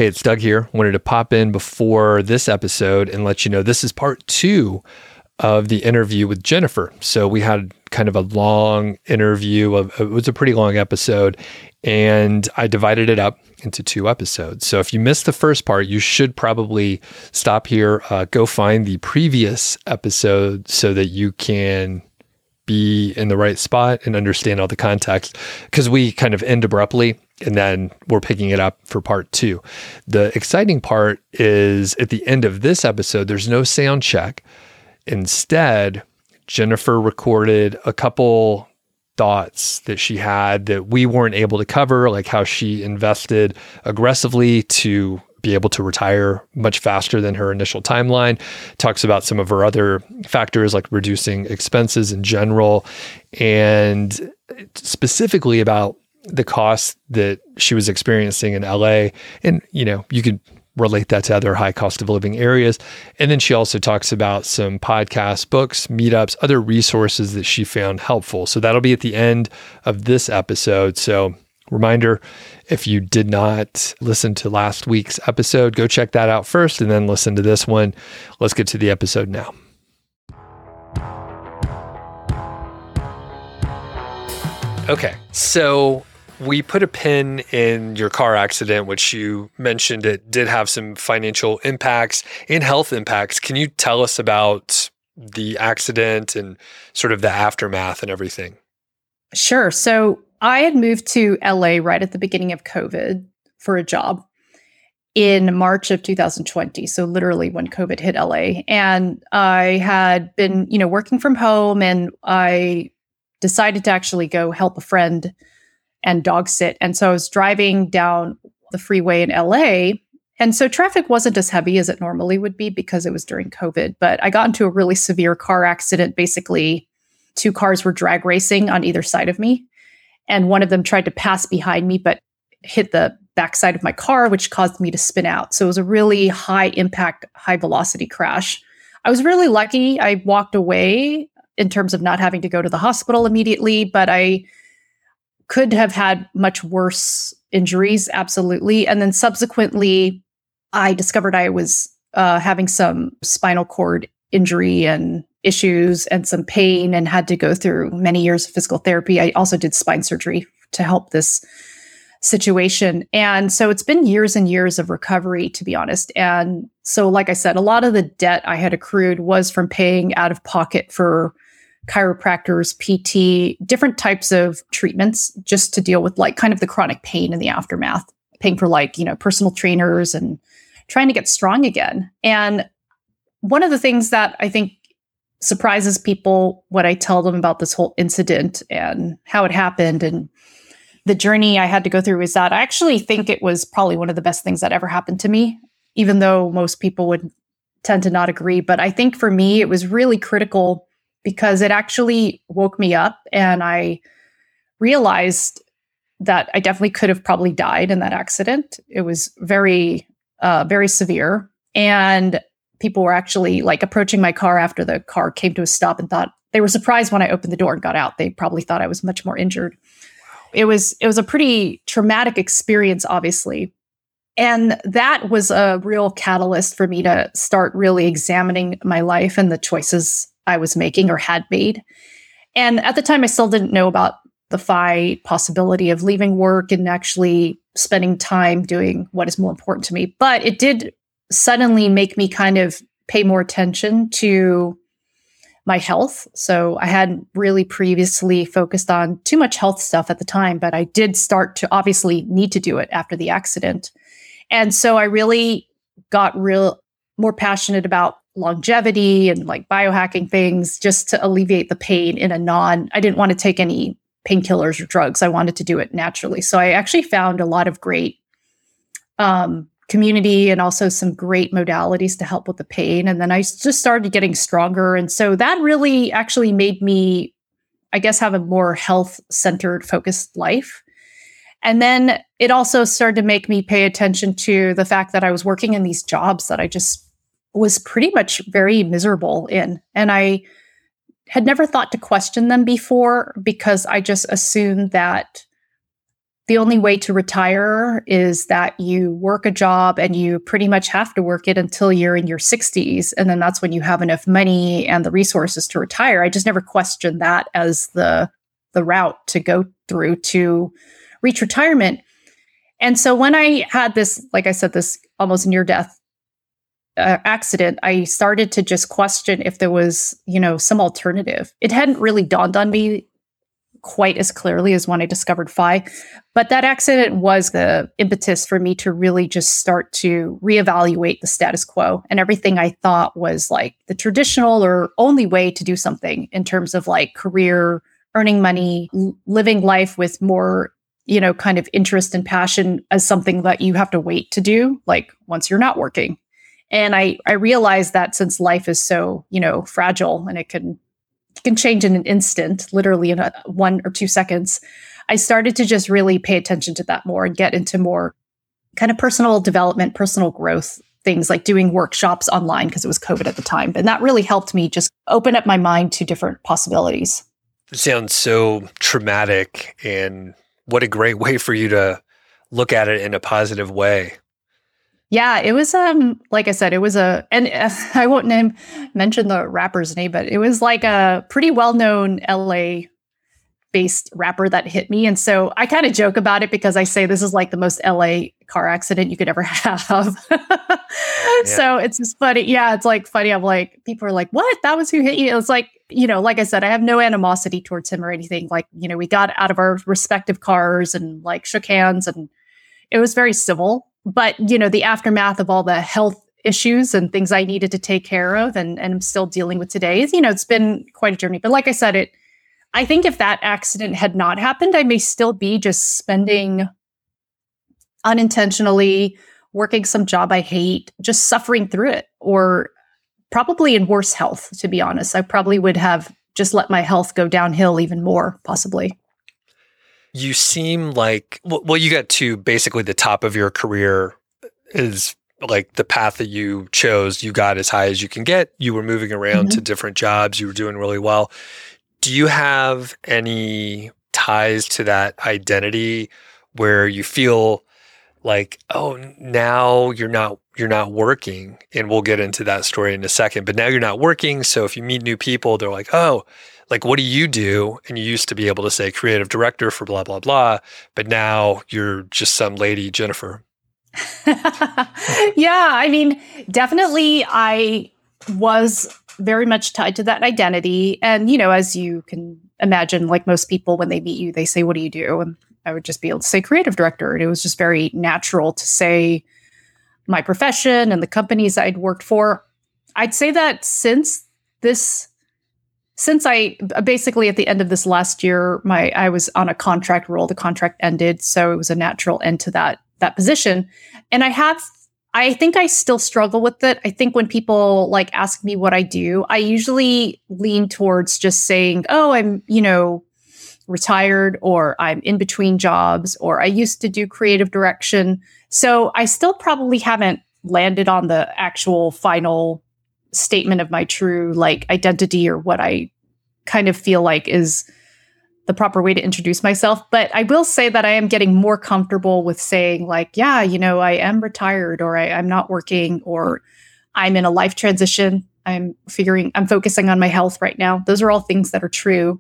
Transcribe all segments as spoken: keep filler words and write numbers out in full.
Hey, it's Doug here. Wanted to pop in before this episode and let you know this is part two of the interview with Jennifer. So we had kind of a long interview. Of, it was a pretty long episode, and I divided it up into two episodes. So if you missed the first part, you should probably stop here, uh, go find the previous episode so that you can be in the right spot and understand all the context, because we kind of end abruptly and then we're picking it up for part two. The exciting part is at the end of this episode, there's no sound check. Instead, Jennifer recorded a couple thoughts that she had that we weren't able to cover, like how she invested aggressively to be able to retire much faster than her initial timeline. Talks about some of her other factors like reducing expenses in general, and specifically about the cost that she was experiencing in L A. And, you know, you could relate that to other high cost of living areas. And then she also talks about some podcasts, books, meetups, other resources that she found helpful. So that'll be at the end of this episode. So reminder, if you did not listen to last week's episode, go check that out first and then listen to this one. Let's get to the episode now. Okay, so we put a pin in your car accident, which you mentioned it did have some financial impacts and health impacts. Can you tell us about the accident and sort of the aftermath and everything? Sure. So I had moved to L A right at the beginning of COVID for a job in March of two thousand twenty. So literally when COVID hit L A. And I had been, you know, working from home, and I decided to actually go help a friend and dog sit. And so I was driving down the freeway in L A. And so traffic wasn't as heavy as it normally would be because it was during COVID. But I got into a really severe car accident. Basically, two cars were drag racing on either side of me. And one of them tried to pass behind me, but hit the backside of my car, which caused me to spin out. So it was a really high impact, high velocity crash. I was really lucky. I walked away in terms of not having to go to the hospital immediately, but I could have had much worse injuries, absolutely. And then subsequently, I discovered I was uh, having some spinal cord injury and issues and some pain, and had to go through many years of physical therapy. I also did spine surgery to help this situation. And so it's been years and years of recovery, to be honest. And so, like I said, a lot of the debt I had accrued was from paying out of pocket for chiropractors, P T, different types of treatments just to deal with like kind of the chronic pain in the aftermath, paying for like, you know, personal trainers and trying to get strong again. And one of the things that I think surprises people when I tell them about this whole incident and how it happened and the journey I had to go through is that I actually think it was probably one of the best things that ever happened to me, even though most people would tend to not agree. But I think for me, it was really critical because it actually woke me up, and I realized that I definitely could have probably died in that accident. It was very, uh, very severe. And people were actually like approaching my car after the car came to a stop and thought they were surprised when I opened the door and got out. They probably thought I was much more injured. It was, it was a pretty traumatic experience, obviously. And that was a real catalyst for me to start really examining my life and the choices I was making or had made. And at the time, I still didn't know about the F I possibility of leaving work and actually spending time doing what is more important to me. But it did suddenly make me kind of pay more attention to my health. So I hadn't really previously focused on too much health stuff at the time, but I did start to obviously need to do it after the accident. And so I really got real more passionate about longevity and like biohacking things just to alleviate the pain in a non, I didn't want to take any painkillers or drugs. I wanted to do it naturally. So I actually found a lot of great um, community and also some great modalities to help with the pain. And then I just started getting stronger. And so that really actually made me, I guess, have a more health-centered, focused life. And then it also started to make me pay attention to the fact that I was working in these jobs that I just was pretty much very miserable in. And I had never thought to question them before because I just assumed that the only way to retire is that you work a job and you pretty much have to work it until you're in your sixties. And then that's when you have enough money and the resources to retire. I just never questioned that as the, the route to go through to reach retirement. And so when I had this, like I said, this almost near death uh, accident, I started to just question if there was, you know, some alternative. It hadn't really dawned on me quite as clearly as when I discovered F I. But that accident was the impetus for me to really just start to reevaluate the status quo and everything I thought was like the traditional or only way to do something in terms of like career, earning money, l- living life with more, you know, kind of interest and passion as something that you have to wait to do, like once you're not working. And I, I realized that since life is so, you know, fragile and it can can change in an instant, literally in a, one or two seconds, I started to just really pay attention to that more and get into more kind of personal development, personal growth things like doing workshops online because it was COVID at the time. And that really helped me just open up my mind to different possibilities. It sounds so traumatic, and what a great way for you to look at it in a positive way. Yeah, it was, um, like I said, it was a, and uh, I won't name, mention the rapper's name, but it was like a pretty well-known L A based rapper that hit me. And so I kind of joke about it because I say this is like the most L A car accident you could ever have. yeah. So it's just funny. Yeah, it's like funny. I'm like, people are like, what? That was who hit you? It's like, you know, like I said, I have no animosity towards him or anything. Like, you know, we got out of our respective cars and like shook hands and it was very civil. But, you know, the aftermath of all the health issues and things I needed to take care of and, and I'm still dealing with today is, you know, it's been quite a journey. But like I said, it, I think if that accident had not happened, I may still be just spending unintentionally working some job I hate, just suffering through it, or probably in worse health, to be honest. I probably would have just let my health go downhill even more, possibly. You seem like, well, you got to basically the top of your career is like the path that you chose. You got as high as you can get. You were moving around mm-hmm. to different jobs. You were doing really well. Do you have any ties to that identity where you feel like, oh, now you're not you're not working? And we'll get into that story in a second. But now you're not working. So if you meet new people, they're like, oh, like, what do you do? And you used to be able to say creative director for blah, blah, blah. But now you're just some lady, Jennifer. Yeah, I mean, definitely I was very much tied to that identity. And, you know, as you can imagine, like most people, when they meet you, they say, what do you do? And I would just be able to say creative director. And it was just very natural to say my profession and the companies I'd worked for. I'd say that since this Since I basically at the end of this last year, my I was on a contract role. The contract ended, so it was a natural end to that that position. And I have, I think I still struggle with it. I think when people like ask me what I do, I usually lean towards just saying, "Oh, I'm you know retired," or "I'm in between jobs," or "I used to do creative direction." So I still probably haven't landed on the actual final statement of my true like identity or what I kind of feel like is the proper way to introduce myself. But I will say that I am getting more comfortable with saying like, yeah, you know, I am retired, or I, I'm not working, or I'm in a life transition. I'm figuring, I'm focusing on my health right now. Those are all things that are true.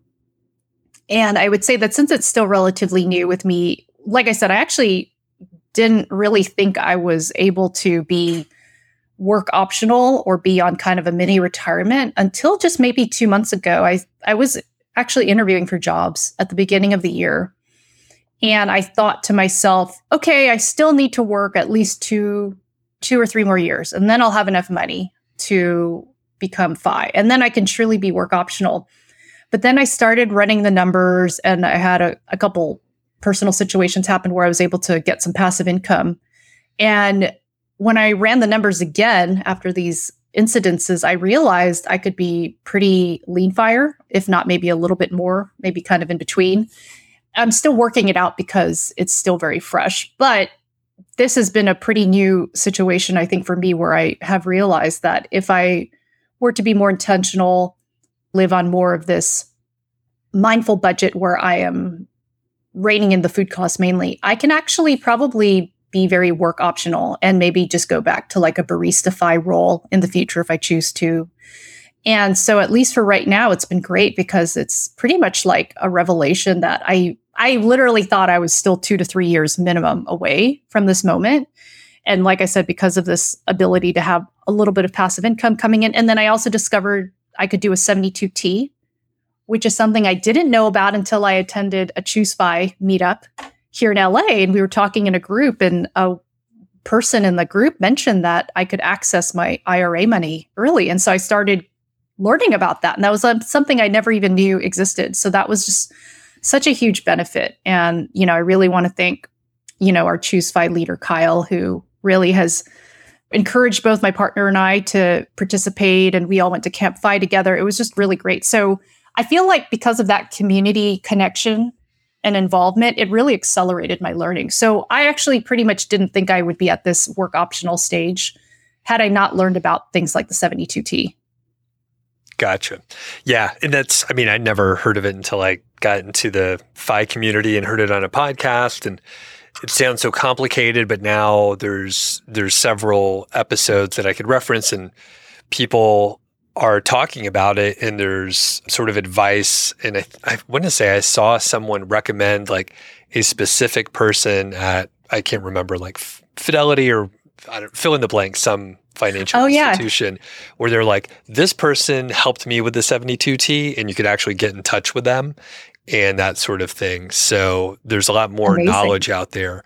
And I would say that since it's still relatively new with me, like I said, I actually didn't really think I was able to be work optional or be on kind of a mini retirement until just maybe two months ago. I, I was actually interviewing for jobs at the beginning of the year. And I thought to myself, okay, I still need to work at least two, two or three more years. And then I'll have enough money to become F I. And then I can truly be work optional. But then I started running the numbers, and I had a, a couple personal situations happen where I was able to get some passive income. And when I ran the numbers again after these incidences, I realized I could be pretty lean fire, if not maybe a little bit more, maybe kind of in between. I'm still working it out because it's still very fresh. But this has been a pretty new situation, I think, for me, where I have realized that if I were to be more intentional, live on more of this mindful budget where I am reining in the food costs mainly, I can actually probably be very work optional and maybe just go back to like a barista-fi role in the future if I choose to. And so at least for right now, it's been great because it's pretty much like a revelation that I I literally thought I was still two to three years minimum away from this moment. And like I said, because of this ability to have a little bit of passive income coming in. And then I also discovered I could do a seventy-two T, which is something I didn't know about until I attended a ChooseFi meetup here in L A. And we were talking in a group, and a person in the group mentioned that I could access my I R A money early. And so I started learning about that. And that was um, something I never even knew existed. So that was just such a huge benefit. And, you know, I really want to thank, you know, our ChooseFi leader, Kyle, who really has encouraged both my partner and I to participate. And we all went to Camp Fi together. It was just really great. So I feel like because of that community connection and involvement, it really accelerated my learning. So I actually pretty much didn't think I would be at this work optional stage had I not learned about things like the seventy-two T. Gotcha. Yeah. And that's, I mean, I never heard of it until I got into the Fi community and heard it on a podcast. And it sounds so complicated, but now there's, there's several episodes that I could reference, and people are talking about it, and there's sort of advice. And I, I want to say I saw someone recommend like a specific person at, I can't remember, like Fidelity or I don't, fill in the blank, some financial oh, yeah. institution, where they're like, this person helped me with the seventy-two T, and you could actually get in touch with them and that sort of thing. So there's a lot more Amazing. knowledge out there.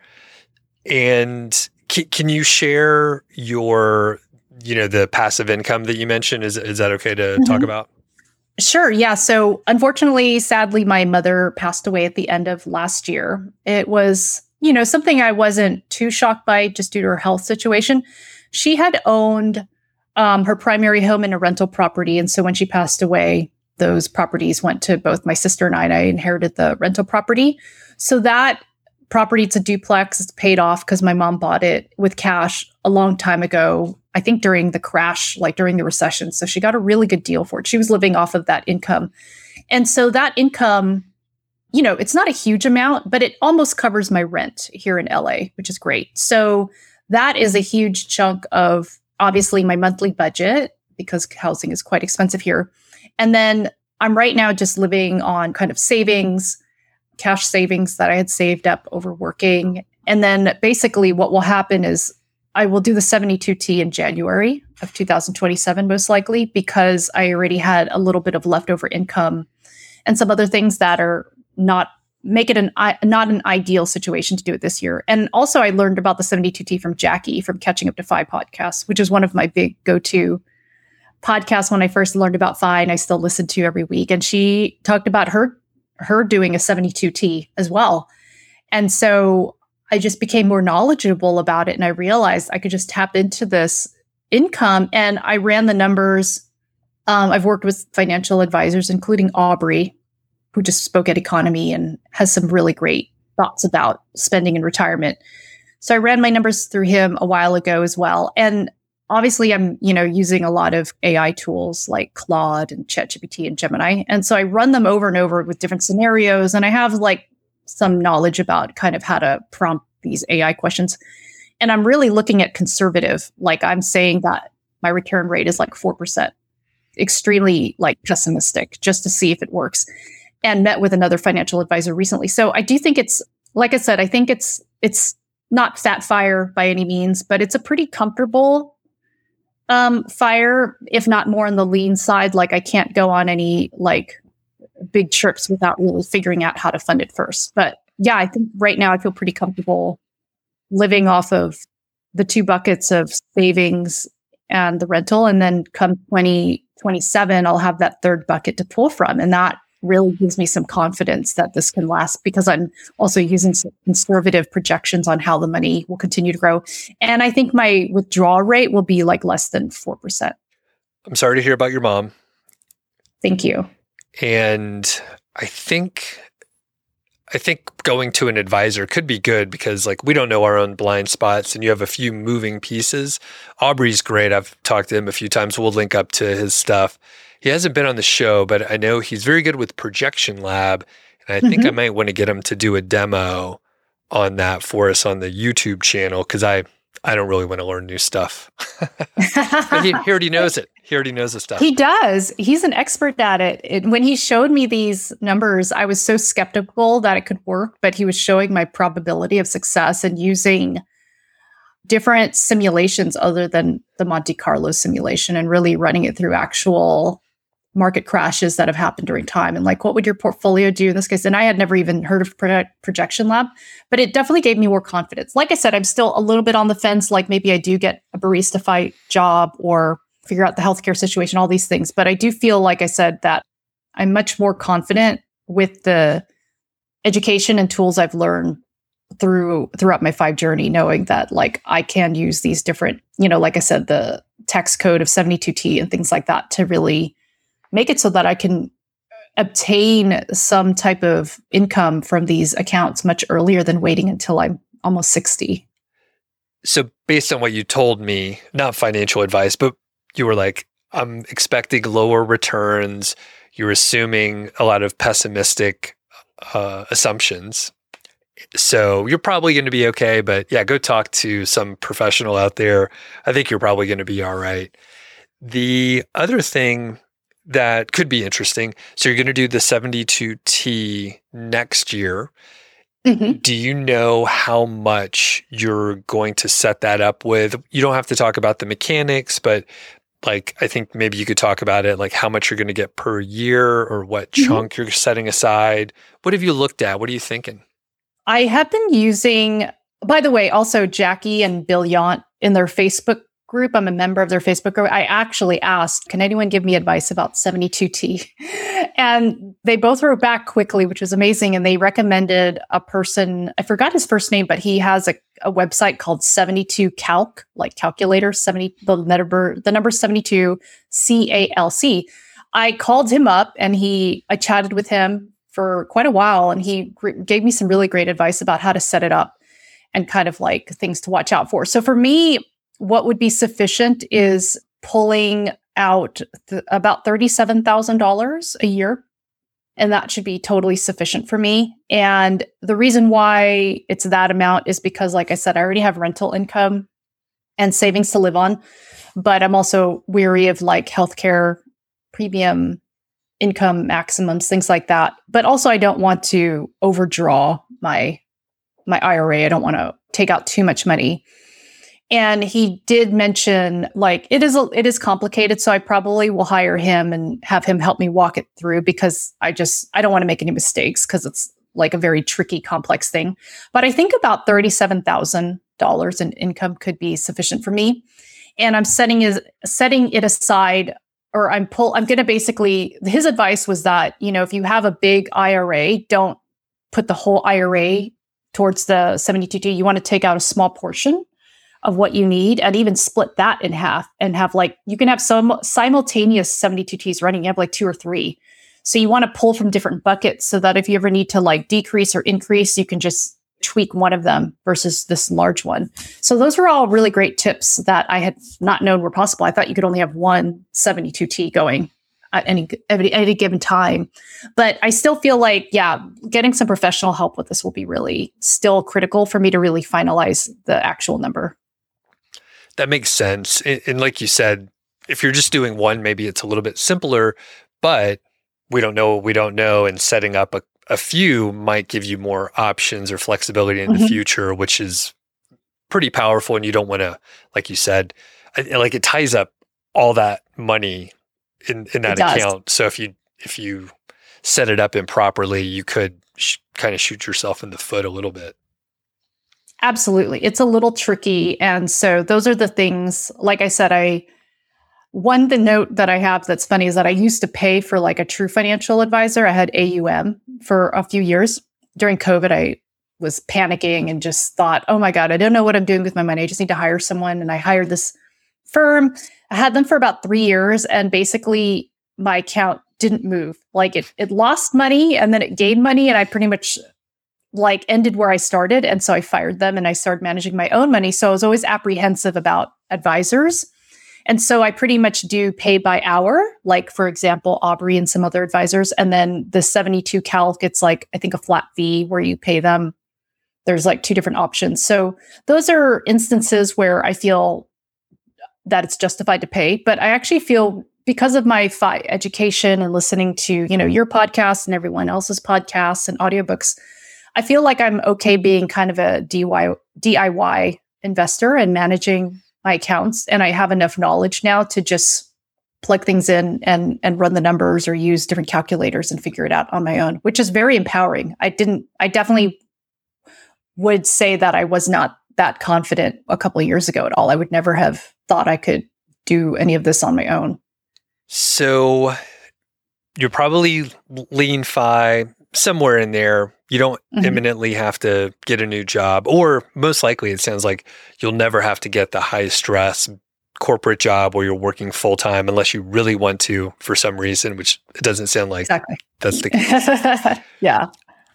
And c- can you share your, you know, the passive income that you mentioned? Is, is that okay to mm-hmm. talk about? Sure. Yeah. So unfortunately, sadly, my mother passed away at the end of last year. It was, you know, something I wasn't too shocked by just due to her health situation. She had owned um, her primary home in a rental property. And so when she passed away, those properties went to both my sister and I, and I inherited the rental property. So that property, it's a duplex, it's paid off because my mom bought it with cash a long time ago, I think during the crash, like during the recession. So she got a really good deal for it. She was living off of that income. And so that income, you know, it's not a huge amount, but it almost covers my rent here in L A, which is great. So that is a huge chunk of obviously my monthly budget because housing is quite expensive here. And then I'm right now just living on kind of savings, cash savings that I had saved up over working. And then basically what will happen is I will do the seventy-two T in January of two thousand twenty-seven, most likely, because I already had a little bit of leftover income and some other things that are not make it an not an ideal situation to do it this year. And also I learned about the seventy-two T from Jackie from Catching Up to Fi podcast, which is one of my big go-to podcasts when I first learned about Fi, and I still listen to every week. And she talked about her her doing a seventy-two T as well. And so I just became more knowledgeable about it, and I realized I could just tap into this income. And I ran the numbers. Um, I've worked with financial advisors, including Aubrey, who just spoke at Economy and has some really great thoughts about spending in retirement. So I ran my numbers through him a while ago as well. And obviously I'm, you know, using a lot of A I tools like Claude and ChatGPT and Gemini. And so I run them over and over with different scenarios. And I have like some knowledge about kind of how to prompt these A I questions. And I'm really looking at conservative. Like I'm saying that my return rate is like four percent, extremely like pessimistic, just to see if it works. And met with another financial advisor recently. So I do think it's, like I said, I think it's, it's not fat fire by any means, but it's a pretty comfortable um, fire, if not more on the lean side. Like I can't go on any like big trips without really figuring out how to fund it first. But yeah, I think right now I feel pretty comfortable living off of the two buckets of savings and the rental. And then come twenty twenty-seven, I'll have that third bucket to pull from. And that really gives me some confidence that this can last because I'm also using some conservative projections on how the money will continue to grow. And I think my withdrawal rate will be like less than four percent. I'm sorry to hear about your mom. Thank you. And I think, I think going to an advisor could be good because like we don't know our own blind spots and you have a few moving pieces. Aubrey's great. I've talked to him a few times. We'll link up to his stuff. He hasn't been on the show, but I know he's very good with Projection Lab. And I think Mm-hmm. I might want to get him to do a demo on that for us on the YouTube channel because I, I don't really want to learn new stuff. But he, he already knows it. He already knows the stuff. He does. He's an expert at it. it. When he showed me these numbers, I was so skeptical that it could work, but he was showing my probability of success and using different simulations other than the Monte Carlo simulation and really running it through actual market crashes that have happened during time. And like, what would your portfolio do in this case? And I had never even heard of Pro- Projection Lab, but it definitely gave me more confidence. Like I said, I'm still a little bit on the fence. Like maybe I do get a barista fight job or figure out the healthcare situation, all these things. But I do feel, like I said, that I'm much more confident with the education and tools I've learned through throughout my five journey, knowing that like I can use these different, you know, like I said, the tax code of seventy-two T and things like that to really make it so that I can obtain some type of income from these accounts much earlier than waiting until I'm almost sixty. So based on what you told me, not financial advice, but you were like, I'm expecting lower returns. You're assuming a lot of pessimistic uh, assumptions. So you're probably going to be okay. But yeah, go talk to some professional out there. I think you're probably going to be all right. The other thing that could be interesting, so you're going to do the seventy-two T next year. Mm-hmm. Do you know how much you're going to set that up with? You don't have to talk about the mechanics, but like, I think maybe you could talk about it, like how much you're going to get per year or what Mm-hmm. chunk you're setting aside. What have you looked at? What are you thinking? I have been using, by the way, also Jackie and Bill Yount in their Facebook group. I'm a member of their Facebook group. I actually asked, can anyone give me advice about seventy-two T? And they both wrote back quickly, which was amazing. And they recommended a person, I forgot his first name, but he has a, a website called seventy-two calc, like calculator, seventy, the number, the number seventy-two C A L C. I called him up and he, I chatted with him for quite a while, and he gr- gave me some really great advice about how to set it up and kind of like things to watch out for. So for me, what would be sufficient is pulling out th- about thirty-seven thousand dollars a year. And that should be totally sufficient for me. And the reason why it's that amount is because, like I said, I already have rental income and savings to live on, but I'm also weary of like healthcare premium income maximums, things like that. But also I don't want to overdraw my my I R A. I don't want to take out too much money. And he did mention like it is a, it is complicated, so I probably will hire him and have him help me walk it through because I just I don't want to make any mistakes because it's like a very tricky, complex thing. But I think about thirty-seven thousand dollars in income could be sufficient for me. And I'm setting is setting it aside, or I'm pull I'm going to basically, his advice was that, you know, if you have a big I R A, don't put the whole I R A towards the seventy-two T. You want to take out a small portion of what you need and even split that in half and have like, you can have some simultaneous seventy-two Ts running. You have like two or three. So you want to pull from different buckets so that if you ever need to like decrease or increase, you can just tweak one of them versus this large one. So those were all really great tips that I had not known were possible. I thought you could only have one seventy-two T going at any, at any given time. But I still feel like, yeah, getting some professional help with this will be really still critical for me to really finalize the actual number. That makes sense. And, and like you said, if you're just doing one, maybe it's a little bit simpler, but we don't know what we don't know. And setting up a, a few might give you more options or flexibility in mm-hmm. the future, which is pretty powerful. And you don't want to, like you said, I, like it ties up all that money in, in that account. So if you if you set it up improperly, you could sh- kind of shoot yourself in the foot a little bit. Absolutely. It's a little tricky. And so those are the things, like I said, I, one, the note that I have that's funny is that I used to pay for like a true financial advisor. I had A U M for a few years. During COVID, I was panicking and just thought, oh my God, I don't know what I'm doing with my money. I just need to hire someone. And I hired this firm. I had them for about three years. And basically my account didn't move. Like it, it lost money and then it gained money. And I pretty much like ended where I started. And so I fired them and I started managing my own money. So I was always apprehensive about advisors. And so I pretty much do pay by hour, like, for example, Aubrey and some other advisors. And then the seventy-two calc, it's like, I think a flat fee where you pay them. There's like two different options. So those are instances where I feel that it's justified to pay. But I actually feel, because of my fi- education and listening to, you know, your podcast and everyone else's podcasts and audiobooks, I feel like I'm okay being kind of a D I Y investor and managing my accounts. And I have enough knowledge now to just plug things in and, and run the numbers or use different calculators and figure it out on my own, which is very empowering. I didn't, I definitely would say that I was not that confident a couple of years ago at all. I would never have thought I could do any of this on my own. So you're probably lean fi somewhere in there. You don't mm-hmm. imminently have to get a new job, or most likely it sounds like you'll never have to get the high stress corporate job where you're working full time unless you really want to for some reason, which it doesn't sound like exactly. That's the case. Yeah.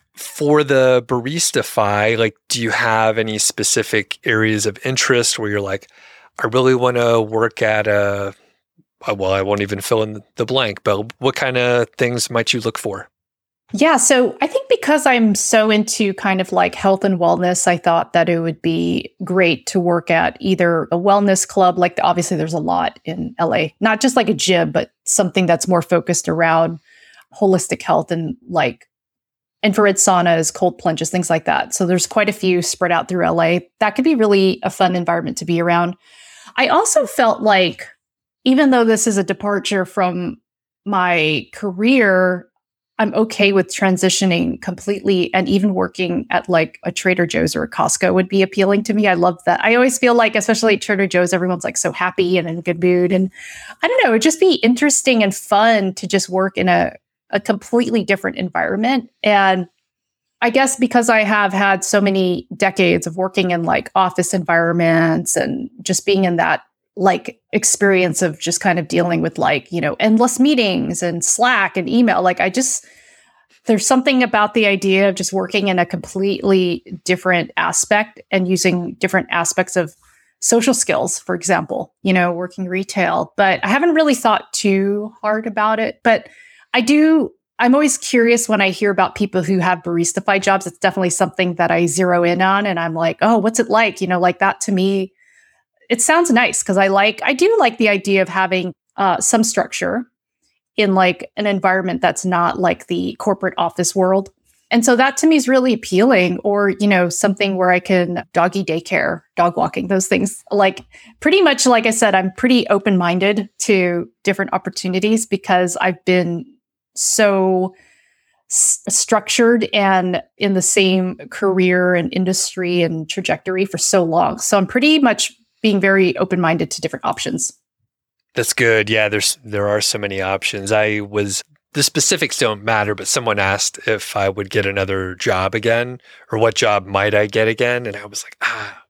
For the Baristify, like, do you have any specific areas of interest where you're like, I really want to work at a, well, I won't even fill in the blank, but what kind of things might you look for? Yeah. So I think because I'm so into kind of like health and wellness, I thought that it would be great to work at either a wellness club, like obviously there's a lot in L A, not just like a gym, but something that's more focused around holistic health and like infrared saunas, cold plunges, things like that. So there's quite a few spread out through L A. That could be really a fun environment to be around. I also felt like, even though this is a departure from my career, I'm okay with transitioning completely, and even working at like a Trader Joe's or a Costco would be appealing to me. I love that. I always feel like, especially at Trader Joe's, everyone's like so happy and in a good mood. And I don't know, it'd just be interesting and fun to just work in a, a completely different environment. And I guess because I have had so many decades of working in like office environments and just being in that like experience of just kind of dealing with like, you know, endless meetings and Slack and email. Like I just, there's something about the idea of just working in a completely different aspect and using different aspects of social skills, for example, you know, working retail. But I haven't really thought too hard about it. But I do, I'm always curious when I hear about people who have Baristify jobs. It's definitely something that I zero in on. And I'm like, oh, what's it like? You know, like that to me, it sounds nice because I like, I do like the idea of having uh, some structure in like an environment that's not like the corporate office world. And so that to me is really appealing. Or, you know, something where I can doggy daycare, dog walking, those things. Like pretty much, like I said, I'm pretty open-minded to different opportunities because I've been so s- structured and in the same career and industry and trajectory for so long. So I'm pretty much being very open-minded to different options. That's good. Yeah, there's there are so many options. I was the specifics don't matter, but someone asked if I would get another job again or what job might I get again, and I was like, ah,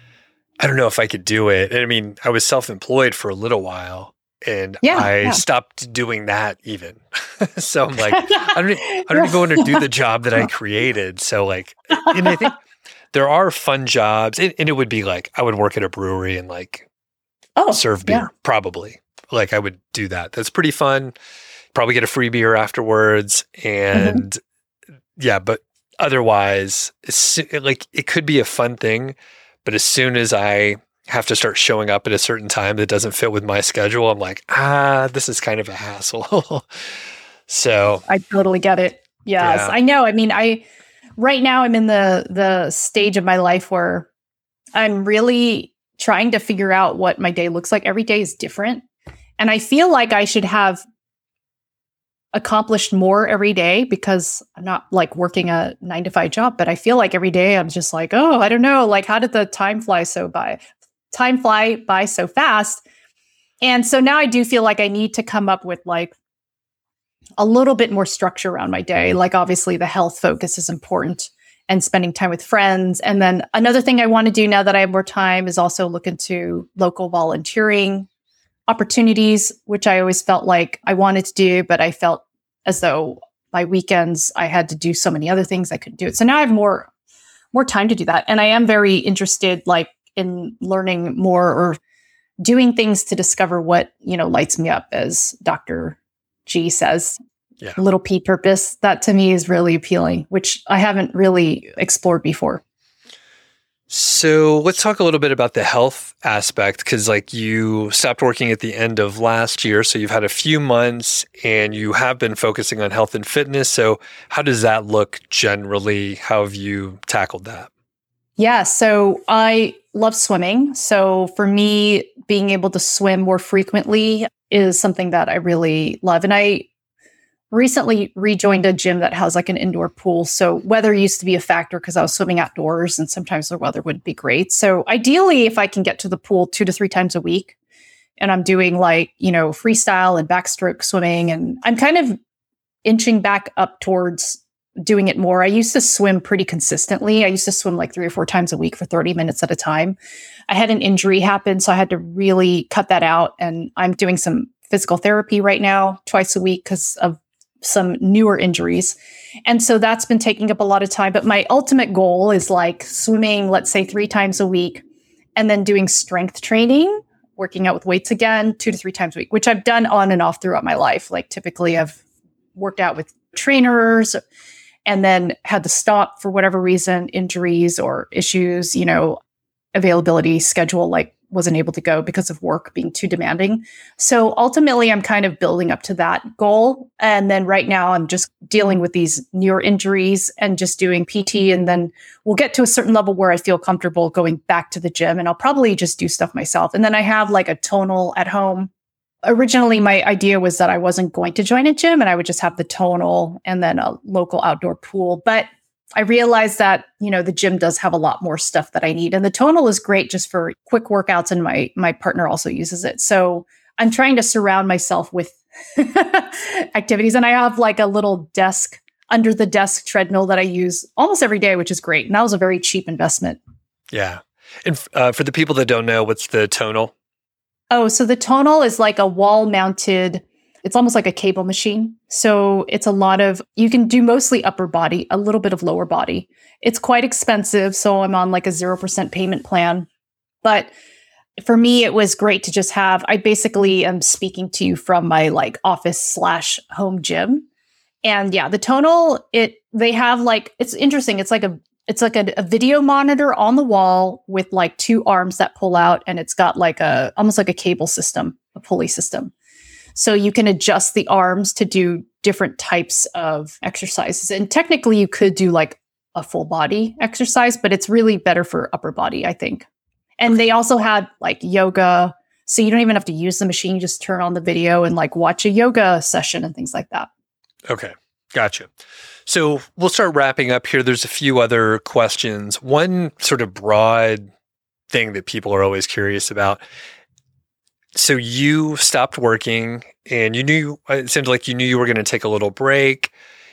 I don't know if I could do it. And I mean, I was self-employed for a little while, and yeah, I yeah. stopped doing that even. So I'm like, I don't, I don't even want to do the job that I created. So like, and I think there are fun jobs, and, and it would be like I would work at a brewery and like oh, serve beer, yeah. probably. Like I would do that. That's pretty fun. Probably get a free beer afterwards, and mm-hmm. yeah. But otherwise, it's, like it could be a fun thing, but as soon as I have to start showing up at a certain time that doesn't fit with my schedule, I'm like, ah, this is kind of a hassle. So I totally get it. Yes, yeah. I know. I mean, I. Right now, I'm in the the stage of my life where I'm really trying to figure out what my day looks like. Every day is different. And I feel like I should have accomplished more every day because I'm not like working a nine to five job, but I feel like every day I'm just like, oh, I don't know. Like, how did the time fly so by? Time fly by so fast. And so now I do feel like I need to come up with like a little bit more structure around my day. Like obviously the health focus is important and spending time with friends. And then another thing I want to do now that I have more time is also look into local volunteering opportunities, which I always felt like I wanted to do, but I felt as though my weekends, I had to do so many other things, I couldn't do it. So now I have more, more time to do that. And I am very interested like in learning more or doing things to discover what, you know, lights me up, as Doctor G says. Yeah. Little P purpose. That to me is really appealing, which I haven't really explored before. So let's talk a little bit about the health aspect, because like you stopped working at the end of last year. So you've had a few months and you have been focusing on health and fitness. So how does that look generally? How have you tackled that? Yeah. So I love swimming. So for me, being able to swim more frequently is something that I really love. And I recently rejoined a gym that has like an indoor pool. So weather used to be a factor because I was swimming outdoors and sometimes the weather wouldn't be great. So ideally, if I can get to the pool two to three times a week and I'm doing like, you know, freestyle and backstroke swimming, and I'm kind of inching back up towards doing it more. I used to swim pretty consistently. I used to swim like three or four times a week for thirty minutes at a time. I had an injury happen, so I had to really cut that out. And I'm doing some physical therapy right now twice a week because of some newer injuries. And so that's been taking up a lot of time. But my ultimate goal is like swimming, let's say three times a week, and then doing strength training, working out with weights again, two to three times a week, which I've done on and off throughout my life. Like typically I've worked out with trainers and then had to stop for whatever reason, injuries or issues, you know, availability, schedule, like wasn't able to go because of work being too demanding. So ultimately, I'm kind of building up to that goal. And then right now, I'm just dealing with these newer injuries and just doing P T. And then we'll get to a certain level where I feel comfortable going back to the gym, and I'll probably just do stuff myself. And then I have like a tonal at home. Originally, my idea was that I wasn't going to join a gym and I would just have the tonal and then a local outdoor pool. But I realized that, you know, the gym does have a lot more stuff that I need. And the tonal is great just for quick workouts. And my, my partner also uses it. So I'm trying to surround myself with activities. And I have like a little desk, under the desk treadmill that I use almost every day, which is great. And that was a very cheap investment. Yeah. And uh, for the people that don't know, what's the tonal? Oh, so the tonal is like a wall mounted, it's almost like a cable machine. So it's a lot of, you can do mostly upper body, a little bit of lower body. It's quite expensive. So I'm on like a zero percent payment plan. But for me, it was great to just have, I basically am speaking to you from my like office slash home gym. And yeah, the tonal, it, they have like, it's interesting. It's like a, it's like a, a video monitor on the wall with like two arms that pull out. And it's got like a, almost like a cable system, a pulley system. So you can adjust the arms to do different types of exercises. And technically you could do like a full body exercise, but it's really better for upper body, I think. And they also had like yoga. So you don't even have to use the machine. You just turn on the video and like watch a yoga session and things like that. Okay. Gotcha. So we'll start wrapping up here. There's a few other questions. One sort of broad thing that people are always curious about. So you stopped working and you knew, it seemed like you knew you were going to take a little break.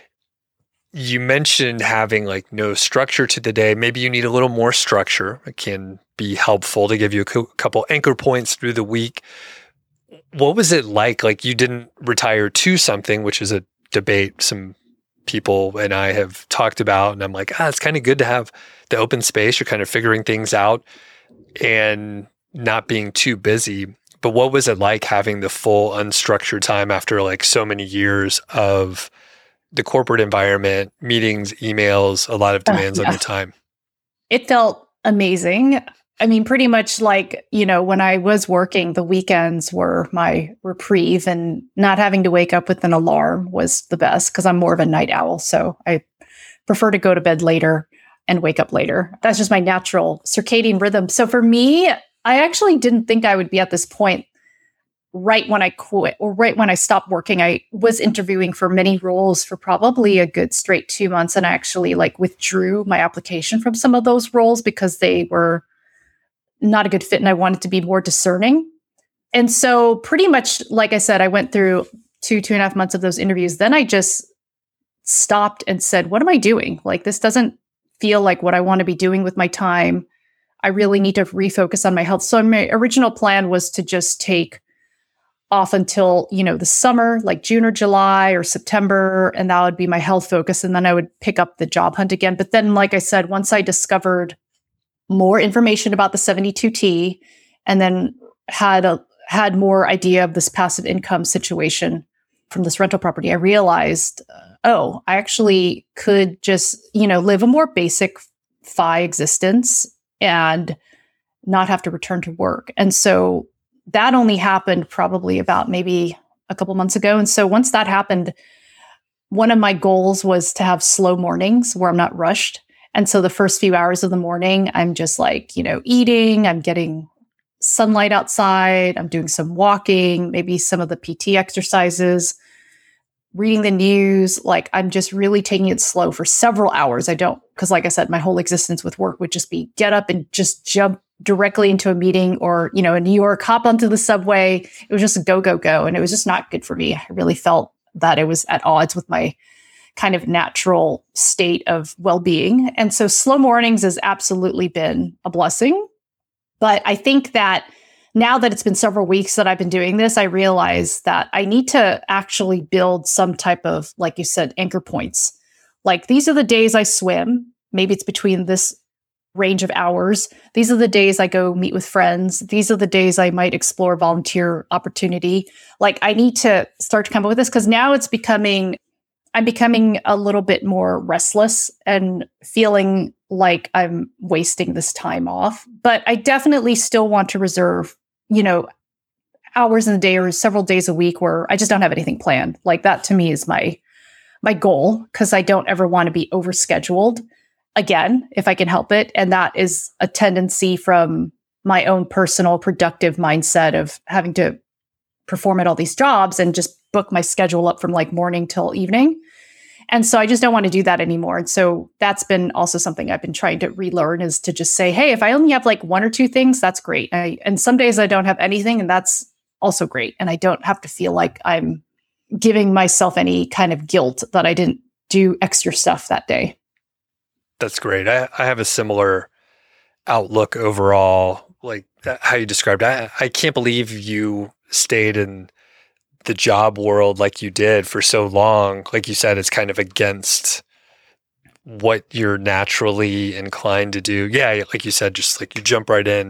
You mentioned having like no structure to the day. Maybe you need a little more structure. It can be helpful to give you a co- couple anchor points through the week. What was it like? Like you didn't retire to something, which is a debate some people and I have talked about. And I'm like, ah, it's kind of good to have the open space. You're kind of figuring things out and not being too busy. But what was it like having the full unstructured time after like so many years of the corporate environment, meetings, emails, a lot of demands uh, yeah. on your time? It felt amazing. I mean, pretty much like, you know, when I was working, the weekends were my reprieve, and not having to wake up with an alarm was the best because I'm more of a night owl. So I prefer to go to bed later and wake up later. That's just my natural circadian rhythm. So for me, I actually didn't think I would be at this point right when I quit or right when I stopped working. I was interviewing for many roles for probably a good straight two months. And I actually like withdrew my application from some of those roles because they were not a good fit and I wanted to be more discerning. And so pretty much, like I said, I went through two, two and a half months of those interviews. Then I just stopped and said, what am I doing? Like, this doesn't feel like what I want to be doing with my time. I really need to refocus on my health. So my original plan was to just take off until, you know, the summer, like June or July or September, and that would be my health focus. And then I would pick up the job hunt again. But then, like I said, once I discovered more information about the seventy-two T and then had a had more idea of this passive income situation from this rental property, I realized, uh, oh, I actually could just, you know, live a more basic F I existence and not have to return to work. And so that only happened probably about maybe a couple months ago. And so once that happened, one of my goals was to have slow mornings where I'm not rushed. And so the first few hours of the morning, I'm just like, you know, eating, I'm getting sunlight outside, I'm doing some walking, maybe some of the P T exercises, reading the news. Like I'm just really taking it slow for several hours. I don't, because like I said, my whole existence with work would just be get up and just jump directly into a meeting, or, you know, in New York, hop onto the subway. It was just go, go, go. And it was just not good for me. I really felt that it was at odds with my kind of natural state of well-being. And so slow mornings has absolutely been a blessing. But I think that now that it's been several weeks that I've been doing this, I realize that I need to actually build some type of, like you said, anchor points. Like these are the days I swim. Maybe it's between this range of hours. These are the days I go meet with friends. These are the days I might explore volunteer opportunity. Like I need to start to come up with this because now it's becoming, I'm becoming a little bit more restless and feeling like I'm wasting this time off. But I definitely still want to reserve, you know, hours in the day or several days a week where I just don't have anything planned. Like that to me is my my goal, because I don't ever want to be overscheduled again, if I can help it. And that is a tendency from my own personal productive mindset of having to perform at all these jobs and just book my schedule up from like morning till evening. And so I just don't want to do that anymore. And so that's been also something I've been trying to relearn, is to just say, hey, if I only have like one or two things, that's great. I, and some days I don't have anything, and that's also great. And I don't have to feel like I'm giving myself any kind of guilt that I didn't do extra stuff that day. That's great. I, I have a similar outlook overall, like how you described it. I, I can't believe you stayed in the job world like you did for so long. Like you said, it's kind of against what you're naturally inclined to do. Yeah, like you said, just like you jump right in.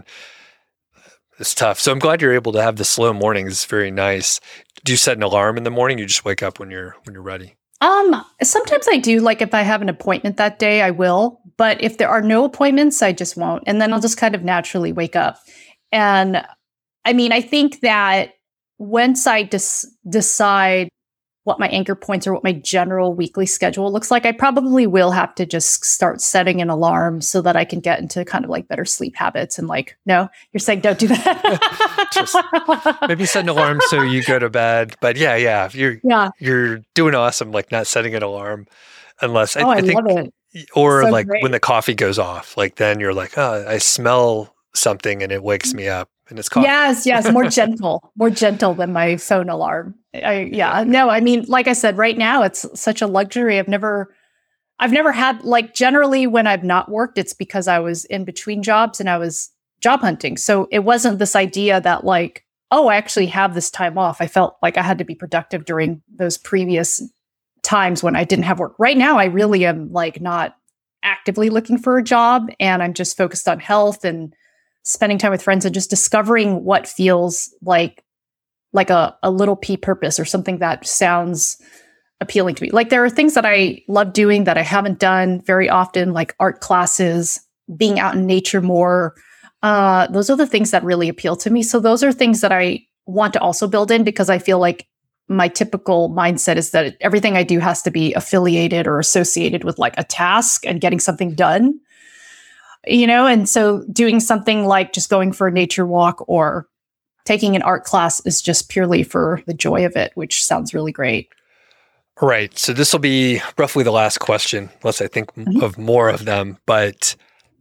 It's tough. So I'm glad you're able to have the slow mornings. It's very nice. Do you set an alarm in the morning? You just wake up when you're when you're ready? Um, sometimes I do. Like if I have an appointment that day, I will. But if there are no appointments, I just won't. And then I'll just kind of naturally wake up. And I mean, I think that once I des- decide what my anchor points or what my general weekly schedule looks like, I probably will have to just start setting an alarm so that I can get into kind of like better sleep habits. And like, no, you're saying don't do that. Just maybe set an alarm so you go to bed. But yeah, yeah, you're yeah. you're doing awesome. Like not setting an alarm, unless I, oh, I, I think, love it. Or so like great. when the coffee goes off, like then you're like, oh, I smell something and it wakes me up. And it's coffee. Yes, yes, more gentle, more gentle than my phone alarm. I, yeah, no, I mean, like I said, right now it's such a luxury. I've never, I've never had, like generally when I've not worked, it's because I was in between jobs and I was job hunting. So it wasn't this idea that like, oh, I actually have this time off. I felt like I had to be productive during those previous times when I didn't have work. Right now, I really am like not actively looking for a job, and I'm just focused on health and spending time with friends and just discovering what feels like like a, a little P purpose or something that sounds appealing to me. Like there are things that I love doing that I haven't done very often, like art classes, being out in nature more. Uh, those are the things that really appeal to me. So those are things that I want to also build in, because I feel like my typical mindset is that everything I do has to be affiliated or associated with like a task and getting something done. You know, and so doing something like just going for a nature walk or taking an art class is just purely for the joy of it, which sounds really great. All right. So this will be roughly the last question, unless I think mm-hmm. of more of them. But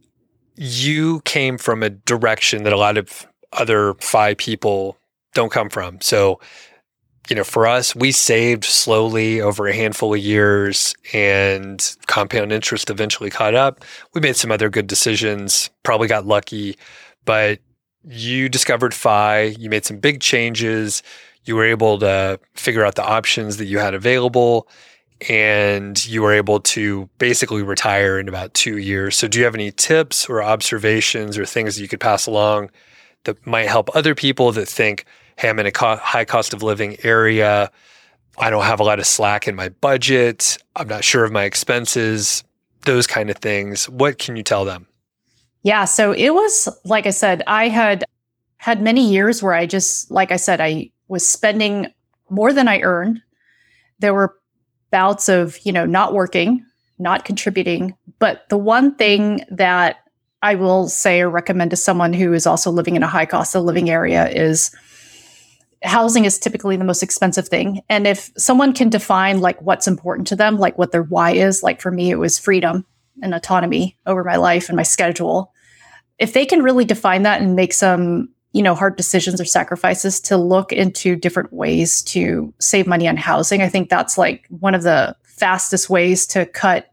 you came from a direction that a lot of other F I people don't come from. So, you know, for us, we saved slowly over a handful of years, and compound interest eventually caught up. We made some other good decisions, probably got lucky, but you discovered F I, you made some big changes, you were able to figure out the options that you had available, and you were able to basically retire in about two years. So do you have any tips or observations or things that you could pass along that might help other people that think, hey, I'm in a co- high cost of living area. I don't have a lot of slack in my budget. I'm not sure of my expenses, those kind of things. What can you tell them? Yeah. So it was, like I said, I had had many years where I just, like I said, I was spending more than I earned. There were bouts of, you know, not working, not contributing. But the one thing that I will say or recommend to someone who is also living in a high cost of living area is housing is typically the most expensive thing. And if someone can define like what's important to them, like what their why is, like for me, it was freedom and autonomy over my life and my schedule. If they can really define that and make some, you know, hard decisions or sacrifices to look into different ways to save money on housing, I think that's like one of the fastest ways to cut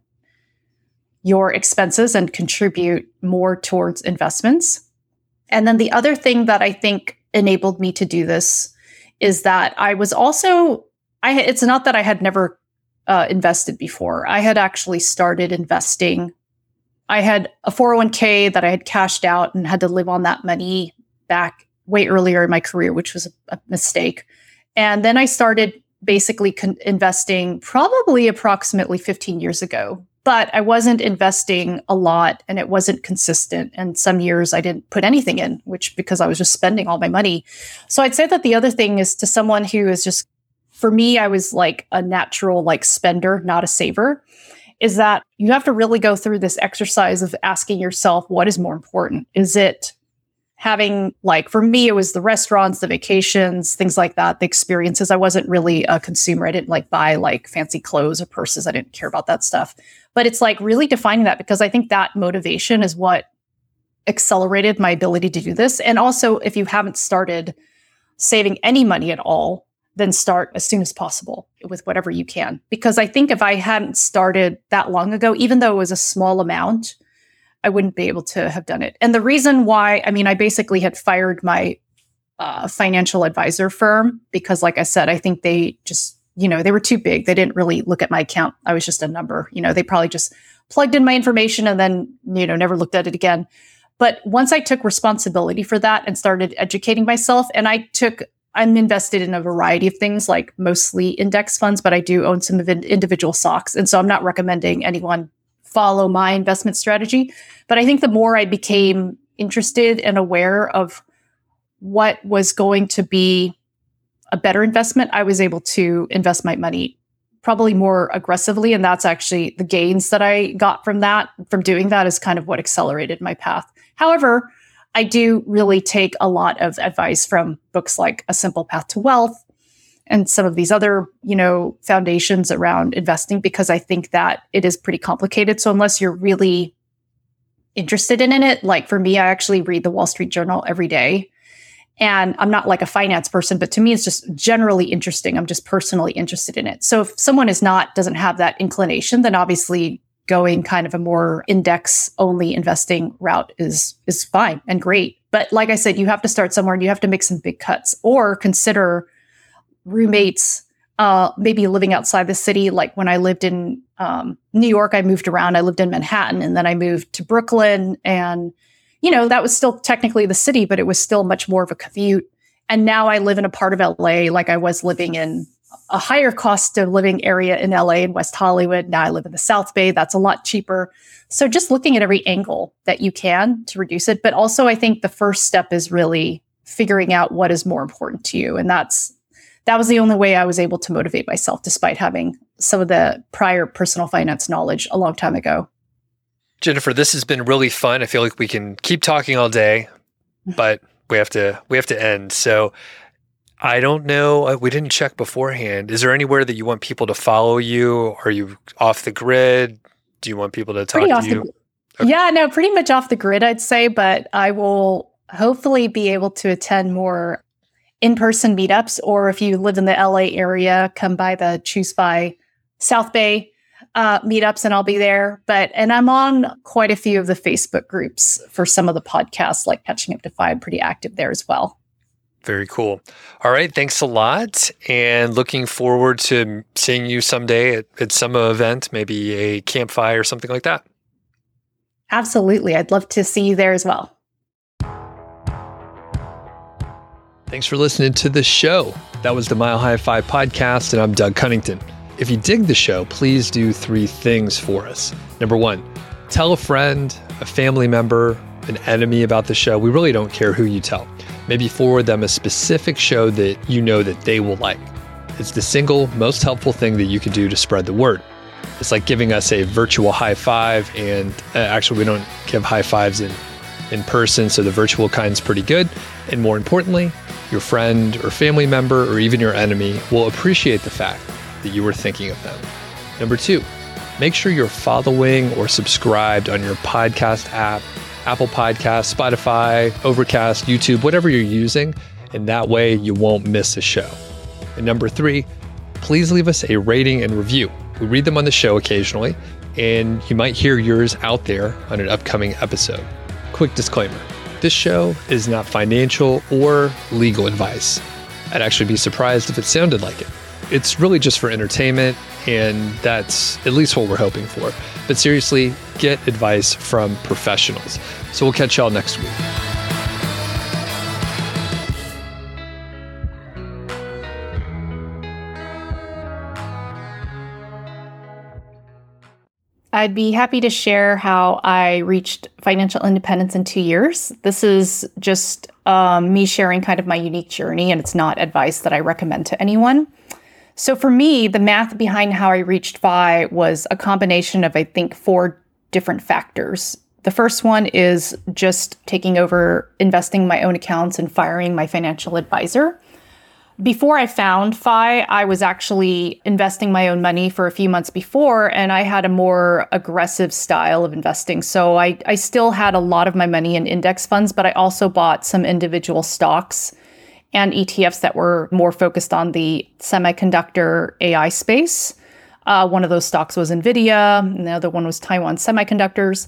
your expenses and contribute more towards investments. And then the other thing that I think enabled me to do this is that I was also, I it's not that I had never uh, invested before. I had actually started investing. I had a four oh one k that I had cashed out and had to live on that money back way earlier in my career, which was a, a mistake. And then I started basically con- investing probably approximately fifteen years ago. But I wasn't investing a lot and it wasn't consistent. And some years I didn't put anything in, which because I was just spending all my money. So I'd say that the other thing is to someone who is just, for me, I was like a natural like spender, not a saver, is that you have to really go through this exercise of asking yourself, what is more important? Is it having, like, for me, it was the restaurants, the vacations, things like that, the experiences. I wasn't really a consumer. I didn't like buy like fancy clothes or purses. I didn't care about that stuff. But it's like really defining that, because I think that motivation is what accelerated my ability to do this. And also, if you haven't started saving any money at all, then start as soon as possible with whatever you can. Because I think if I hadn't started that long ago, even though it was a small amount, I wouldn't be able to have done it. And the reason why, I mean, I basically had fired my uh, financial advisor firm because, like I said, I think they just, you know, they were too big. They didn't really look at my account. I was just a number. You know, they probably just plugged in my information and then, you know, never looked at it again. But once I took responsibility for that and started educating myself, and I took, I'm invested in a variety of things, like mostly index funds, but I do own some individual stocks. And so I'm not recommending anyone follow my investment strategy. But I think the more I became interested and aware of what was going to be a better investment, I was able to invest my money probably more aggressively. And that's actually the gains that I got from that, from doing that, is kind of what accelerated my path. However, I do really take a lot of advice from books like A Simple Path to Wealth and some of these other, you know, foundations around investing, because I think that it is pretty complicated. So unless you're really interested in it, like for me, I actually read the Wall Street Journal every day. And I'm not like a finance person, but to me, it's just generally interesting. I'm just personally interested in it. So if someone is not, doesn't have that inclination, then obviously going kind of a more index only investing route is, is fine and great. But like I said, you have to start somewhere and you have to make some big cuts, or consider roommates, uh, maybe living outside the city. Like when I lived in um, New York, I moved around. I lived in Manhattan, and then I moved to Brooklyn, and you know, that was still technically the city, but it was still much more of a commute. And now I live in a part of L A, like I was living in a higher cost of living area in L A in West Hollywood. Now I live in the South Bay. That's a lot cheaper. So just looking at every angle that you can to reduce it. But also, I think the first step is really figuring out what is more important to you. And that's that was the only way I was able to motivate myself, despite having some of the prior personal finance knowledge a long time ago. Jennifer, this has been really fun. I feel like we can keep talking all day, but we have to we have to end. So I don't know. We didn't check beforehand. Is there anywhere that you want people to follow you? Are you off the grid? Do you want people to talk pretty to off you? The, okay. Yeah, no, pretty much off the grid, I'd say. But I will hopefully be able to attend more in-person meetups, or if you live in the L A area, come by the Choose By South Bay uh, meetups, and I'll be there. But, and I'm on quite a few of the Facebook groups for some of the podcasts, like Catching Up to Fi. I'm pretty active there as well. Very cool. All right. Thanks a lot. And looking forward to seeing you someday at, at some event, maybe a campfire or something like that. Absolutely. I'd love to see you there as well. Thanks for listening to the show. That was the Mile High Five podcast, and I'm Doug Cunnington. If you dig the show, please do three things for us. Number one, tell a friend, a family member, an enemy about the show. We really don't care who you tell. Maybe forward them a specific show that you know that they will like. It's the single most helpful thing that you can do to spread the word. It's like giving us a virtual high five, and uh, actually we don't give high fives in, in person, so the virtual kind's pretty good. And more importantly, your friend or family member or even your enemy will appreciate the fact that you were thinking of them. Number two, make sure you're following or subscribed on your podcast app, Apple Podcasts, Spotify, Overcast, YouTube, whatever you're using, and that way you won't miss a show. And number three, please leave us a rating and review. We read them on the show occasionally, and you might hear yours out there on an upcoming episode. Quick disclaimer, this show is not financial or legal advice. I'd actually be surprised if it sounded like it. It's really just for entertainment, and that's at least what we're hoping for. But seriously, get advice from professionals. So we'll catch y'all next week. I'd be happy to share how I reached financial independence in two years. This is just um, me sharing kind of my unique journey, and it's not advice that I recommend to anyone. So for me, the math behind how I reached F I was a combination of, I think, four different factors. The first one is just taking over investing my own accounts and firing my financial advisor. Before I found F I, I was actually investing my own money for a few months before, and I had a more aggressive style of investing. So I, I still had a lot of my money in index funds, but I also bought some individual stocks and E T Fs that were more focused on the semiconductor A I space. Uh, one of those stocks was NVIDIA, and the other one was Taiwan Semiconductors.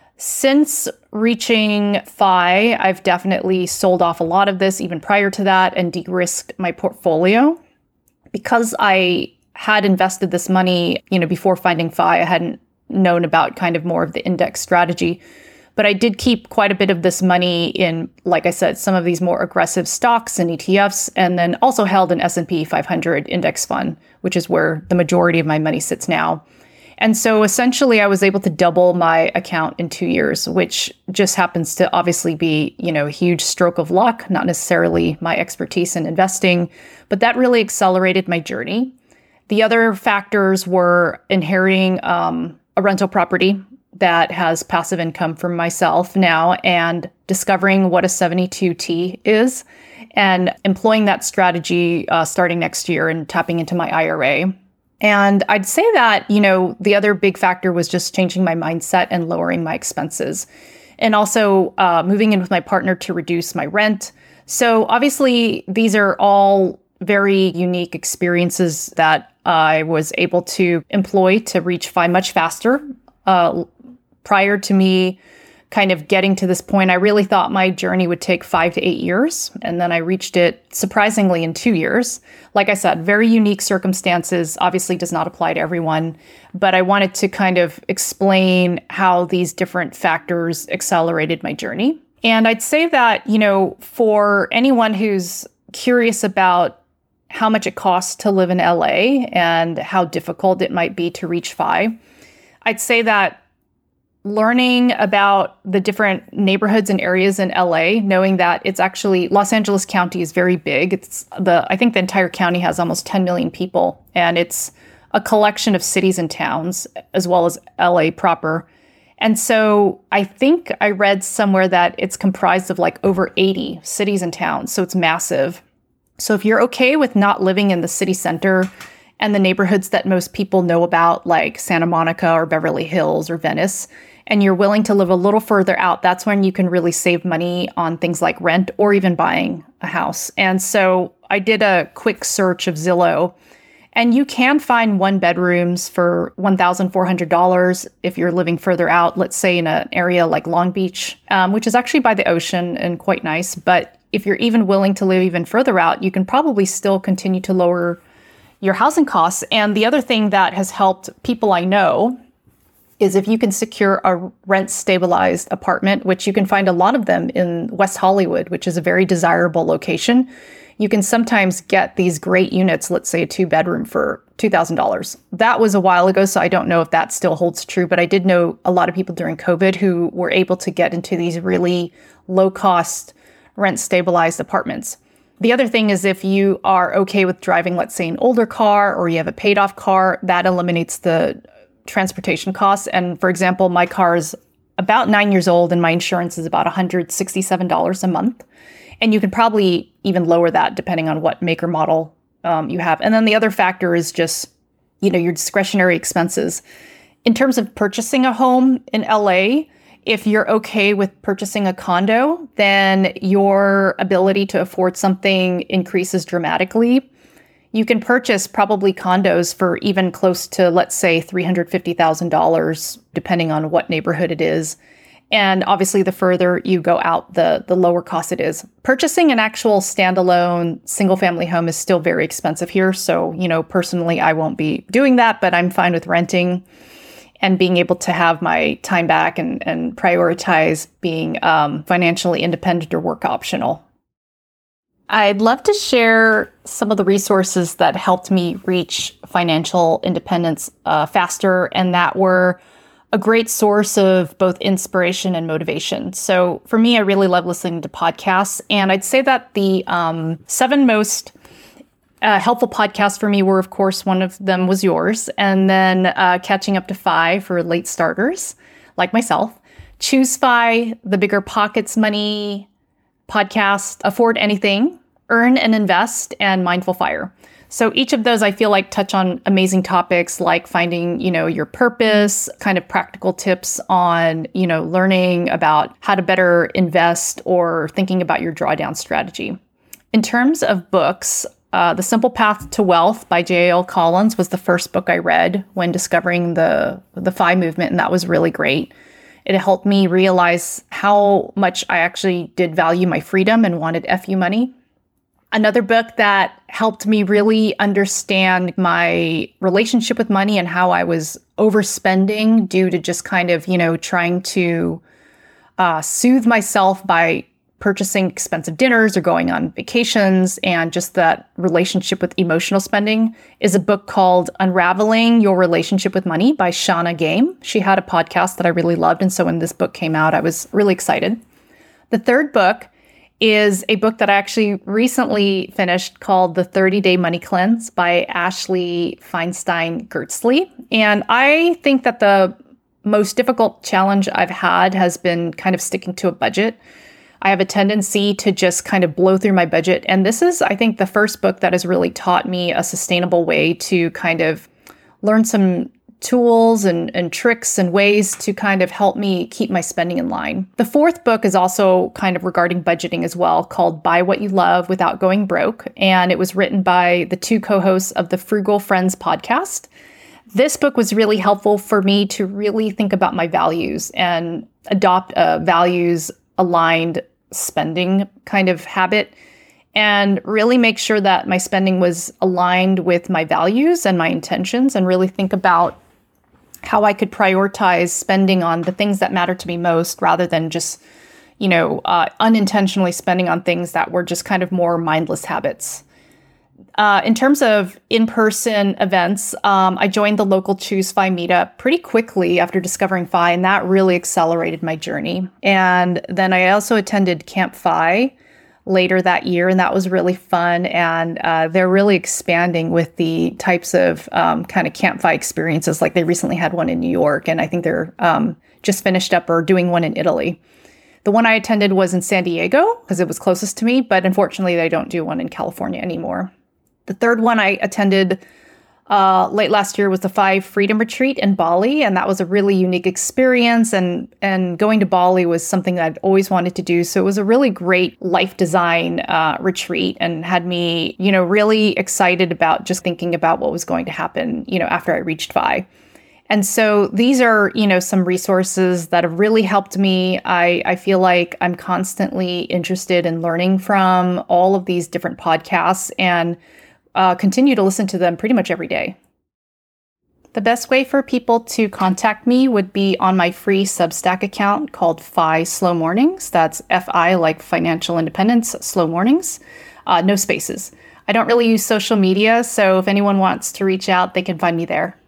Since reaching F I, I've definitely sold off a lot of this, even prior to that, and de-risked my portfolio. Because I had invested this money, you know, before finding F I, I hadn't known about kind of more of the index strategy. But I did keep quite a bit of this money in, like I said, some of these more aggressive stocks and E T Fs, and then also held an S and P five hundred index fund, which is where the majority of my money sits now. And so essentially I was able to double my account in two years, which just happens to obviously be, you know, a huge stroke of luck, not necessarily my expertise in investing, but that really accelerated my journey. The other factors were inheriting um, a rental property that has passive income from myself now, and discovering what a seventy-two T is and employing that strategy uh, starting next year and tapping into my I R A. And I'd say that, you know, the other big factor was just changing my mindset and lowering my expenses, and also uh, moving in with my partner to reduce my rent. So obviously, these are all very unique experiences that I was able to employ to reach F I much faster. Uh, prior to me kind of getting to this point, I really thought my journey would take five to eight years. And then I reached it surprisingly in two years. Like I said, very unique circumstances, obviously does not apply to everyone. But I wanted to kind of explain how these different factors accelerated my journey. And I'd say that, you know, for anyone who's curious about how much it costs to live in L A and how difficult it might be to reach F I, I'd say that learning about the different neighborhoods and areas in L A, knowing that it's actually, Los Angeles County is very big. It's the, I think the entire county has almost ten million people, and it's a collection of cities and towns, as well as L A proper. And so I think I read somewhere that it's comprised of like over eighty cities and towns. So it's massive. So if you're okay with not living in the city center and the neighborhoods that most people know about, like Santa Monica or Beverly Hills or Venice, and you're willing to live a little further out, that's when you can really save money on things like rent or even buying a house. And so I did a quick search of Zillow, and you can find one bedrooms for one thousand four hundred dollars if you're living further out, let's say in an area like Long Beach, um, which is actually by the ocean and quite nice. But if you're even willing to live even further out, you can probably still continue to lower your housing costs. And the other thing that has helped people I know is if you can secure a rent stabilized apartment, which you can find a lot of them in West Hollywood, which is a very desirable location. You can sometimes get these great units, let's say a two bedroom for two thousand dollars. That was a while ago, so I don't know if that still holds true, but I did know a lot of people during COVID who were able to get into these really low cost rent stabilized apartments. The other thing is if you are okay with driving, let's say an older car or you have a paid off car, that eliminates the transportation costs. And for example, my car is about nine years old and my insurance is about one hundred sixty-seven dollars a month. And you can probably even lower that depending on what make or model um, you have. And then the other factor is just, you know, your discretionary expenses. In terms of purchasing a home in L A, if you're okay with purchasing a condo, then your ability to afford something increases dramatically. You can purchase probably condos for even close to, let's say, three hundred fifty thousand dollars, depending on what neighborhood it is. And obviously, the further you go out, the, the lower cost it is. Purchasing an actual standalone single-family home is still very expensive here. So, you know, personally, I won't be doing that, but I'm fine with renting and being able to have my time back and, and prioritize being um, financially independent or work optional. I'd love to share some of the resources that helped me reach financial independence uh, faster and that were a great source of both inspiration and motivation. So for me, I really love listening to podcasts. And I'd say that the um, seven most uh, helpful podcasts for me were, of course, one of them was yours. And then uh, Catching Up to Fi for late starters, like myself. Choose Fi, the Bigger Pockets Money podcast, Afford Anything, Earn and Invest, and Mindful Fire. So each of those I feel like touch on amazing topics like finding, you know, your purpose, kind of practical tips on, you know, learning about how to better invest or thinking about your drawdown strategy. In terms of books, uh, The Simple Path to Wealth by J L Collins was the first book I read when discovering the, the F I movement, and that was really great. It helped me realize how much I actually did value my freedom and wanted F U money. Another book that helped me really understand my relationship with money and how I was overspending due to just kind of, you know, trying to uh, soothe myself by purchasing expensive dinners or going on vacations, and just that relationship with emotional spending is a book called Unraveling Your Relationship with Money by Shannah Game. She had a podcast that I really loved. And so when this book came out, I was really excited. The third book is a book that I actually recently finished called The thirty-Day Money Cleanse by Ashley Feinstein Gertzley. And I think that the most difficult challenge I've had has been kind of sticking to a budget. I have a tendency to just kind of blow through my budget. And this is, I think, the first book that has really taught me a sustainable way to kind of learn some tools and, and tricks and ways to kind of help me keep my spending in line. The fourth book is also kind of regarding budgeting as well, called Buy What You Love Without Going Broke. And it was written by the two co-hosts of the Frugal Friends podcast. This book was really helpful for me to really think about my values and adopt a values-aligned spending kind of habit, and really make sure that my spending was aligned with my values and my intentions, and really think about how I could prioritize spending on the things that matter to me most, rather than just, you know, uh, unintentionally spending on things that were just kind of more mindless habits. Uh, in terms of in-person events, um, I joined the local Choose F I meetup pretty quickly after discovering F I, and that really accelerated my journey. And then I also attended Camp F I later that year, and that was really fun. And uh, they're really expanding with the types of um, kind of Camp F I experiences. Like they recently had one in New York, and I think they're um, just finished up or doing one in Italy. The one I attended was in San Diego because it was closest to me, but unfortunately they don't do one in California anymore. The third one I attended uh, late last year was the F I Freedom Retreat in Bali, and that was a really unique experience. And and going to Bali was something that I'd always wanted to do. So it was a really great life design uh, retreat, and had me, you know, really excited about just thinking about what was going to happen, you know, after I reached F I. And so these are, you know, some resources that have really helped me. I, I feel like I'm constantly interested in learning from all of these different podcasts, and Uh, continue to listen to them pretty much every day. The best way for people to contact me would be on my free Substack account called F I Slow Mornings. That's F I like financial independence, Slow Mornings, uh, no spaces. I don't really use social media, so if anyone wants to reach out, they can find me there.